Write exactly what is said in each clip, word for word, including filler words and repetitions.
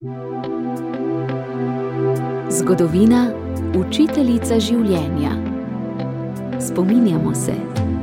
Zgodovina, učiteljica življenja. Spominjamo se.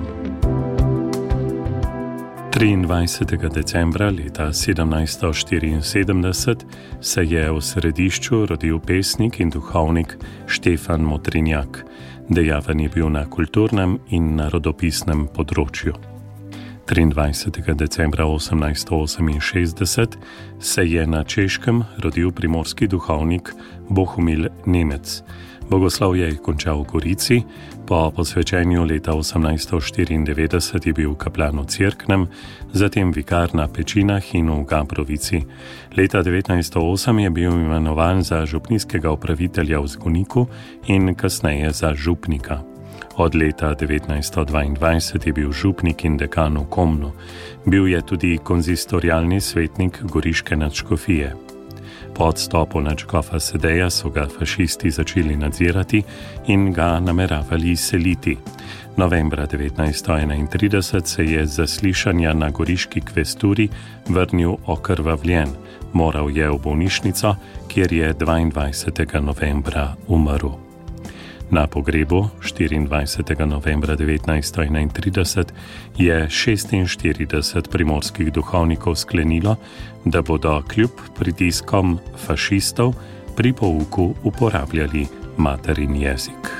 triindvajsetega decembra leta sedemnajststo štiriinsedemdeset se je v Središču rodil pesnik in duhovnik Štefan Motrinjak. Dejaven je bil na kulturnem in narodopisnem področju. triindvajsetega decembra osemnajststo oseminšestdeset se je na Češkem rodil primorski duhovnik Bohumil Nemec. Bogoslovje je končal v Gorici, po posvečenju leta osemnajststo štiriindevetdeset je bil kaplan v Cerknem, zatem vikar na Pečinah in v Gabrovici. Leta devetnajststo osem je bil imenovan za župnijskega upravitelja v Zgoniku in kasneje za župnika. Od leta devetnajststo dvaindvajset je bil župnik in dekan v Komnu. Bil je tudi konzistorialni svetnik goriške nadškofije. Po odstopu nadškofa Sedeja so ga fašisti začeli nadzirati in ga nameravali seliti. Novembra devetnajststo enaintrideset se je z zaslišanja na goriški kvesturi vrnil okrvavljen. Moral je v bolnišnico, kjer je dvaindvajsetega novembra umrl. Na pogrebu štiriindvajsetega novembra devetnajststo enaintrideset je šestinštirideset primorskih duhovnikov sklenilo, da bodo kljub pritiskom fašistov pri pouku uporabljali materin jezik.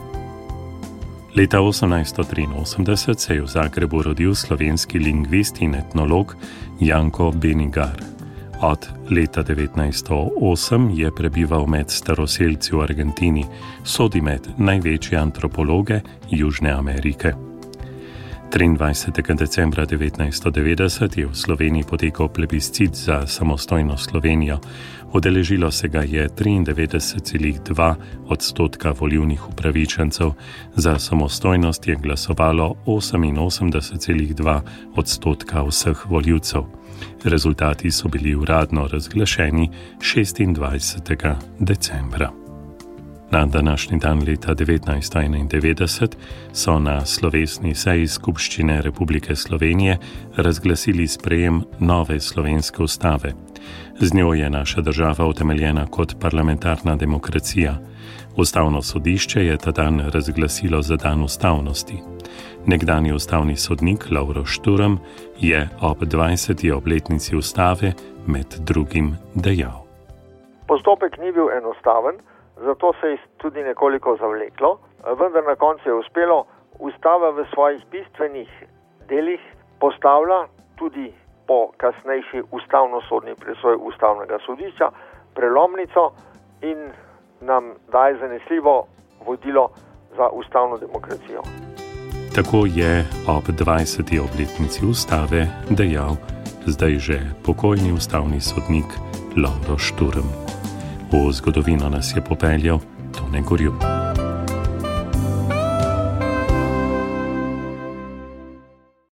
Leta osemnajststo triinosemdeset se je v Zagrebu rodil slovenski lingvist in etnolog Janko Benigar. Od leta devetnajststo osem je prebival med staroselci v Argentini, sodi med največje antropologe Južne Amerike. triindvajsetega decembra devetnajststo devetdeset je v Sloveniji potekal plebiscit za samostojno Slovenijo. Udeležilo se ga je triindevetdeset celih dva odstotka volilnih upravičencev, za samostojnost je glasovalo oseminosemdeset celih dva odstotka vseh volivcev. Rezultati so bili uradno razglašeni šestindvajsetega decembra. Na današnji dan leta devetnajststo enaindevetdeset so na slovesni seji Skupščine Republike Slovenije razglasili sprejem nove slovenske ustave. Z njo je naša država utemeljena kot parlamentarna demokracija. Ustavno sodišče je ta dan razglasilo za dan ustavnosti. Nekdanji ustavni sodnik Lovro Šturm je ob dvajseti obletnici ustave med drugim dejal. Postopek ni bil enostaven, zato se je tudi nekoliko zavleklo, vendar na koncu je uspelo. Ustava v svojih bistvenih delih postavlja tudi po kasnejši ustavno-sodni presoji ustavnega sodišča prelomnico in nam daje zanesljivo vodilo za ustavno demokracijo. Tako je ob dvajseti obletnici ustave dejal zdaj že pokojni ustavni sodnik Lovro Šturm. V zgodovino nas je popeljal Tone Gorjup.